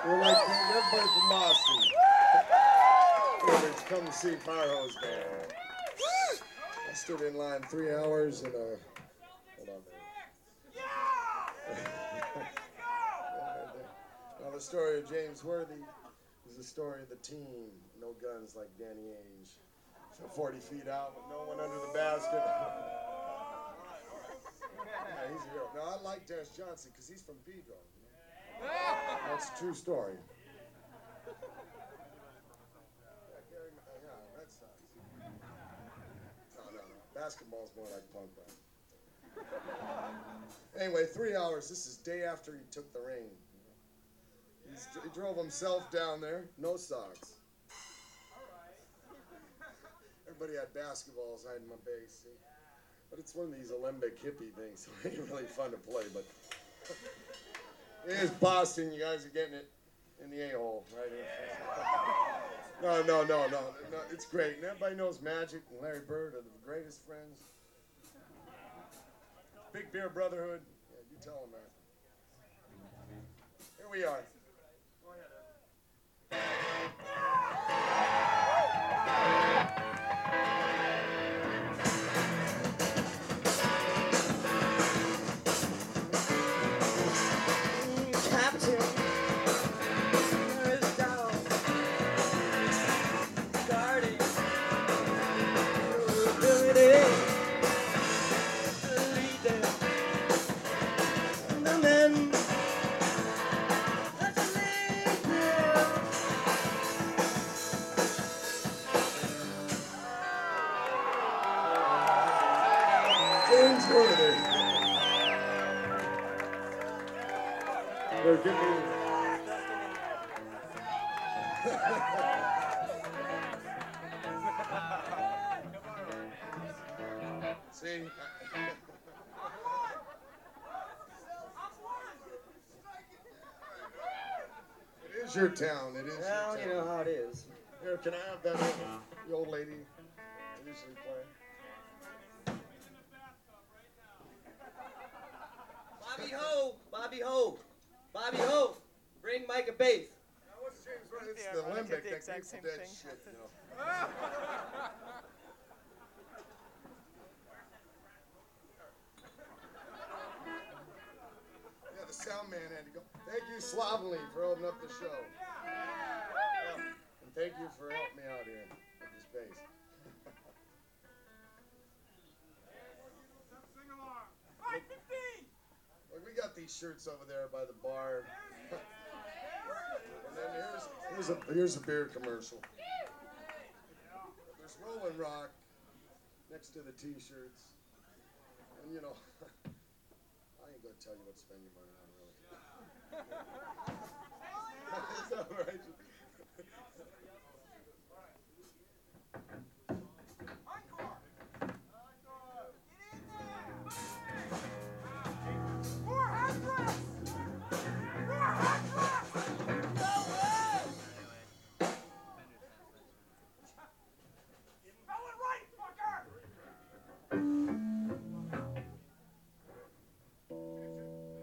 We're like everybody from Boston. Everybody's come to see Fire Hose Band. I stood in line 3 hours and hold on there. Now the story of James Worthy is the story of the team. No guns like Danny Ainge. So 40 feet out with no one under the basket. Yeah, he's a hero. No, I like Dennis Johnson because he's from Pedro. That's a true story. Yeah, Red Sox. No. Basketball's more like punk rock. Anyway, 3 hours. This is day after he took the rain. He drove himself down there, no socks. Everybody had basketballs hiding my base, see? But it's one of these Olympic hippie things, so it ain't really fun to play, but it is Boston. You guys are getting it in the a-hole right here. No. It's great. And everybody knows Magic and Larry Bird are the greatest friends. Big Beer Brotherhood. Yeah, you tell them that. Here we are. James Worthy. Give me. See? It is your town. It is. Well, you know how it is. Here, can I have that? The old lady I usually play. Bobby Ho, bring Mike a bass. Now, what's James Worthy? It's the Olympic. That Grateful Dead shit, you know. Yeah, the sound man had to go. Thank you, Slovenly, for opening up the show. Yeah. And thank you for helping me out here with this bass. Look, we got these shirts over there by the bar. And then here's a beer commercial. There's Rolling Rock next to the T-shirts. And you know, I ain't gonna tell you what to spend your money on, really. Is that right?